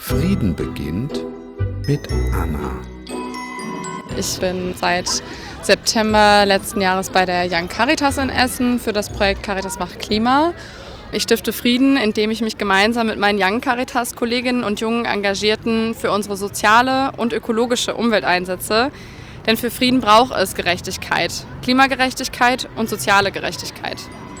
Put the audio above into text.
Frieden beginnt mit Anna. Ich bin seit September letzten Jahres bei der Young Caritas in Essen für das Projekt Caritas macht Klima. Ich stifte Frieden, indem ich mich gemeinsam mit meinen Young Caritas-Kolleginnen und jungen Engagierten für unsere soziale und ökologische Umwelt einsetze. Denn für Frieden braucht es Gerechtigkeit, Klimagerechtigkeit und soziale Gerechtigkeit.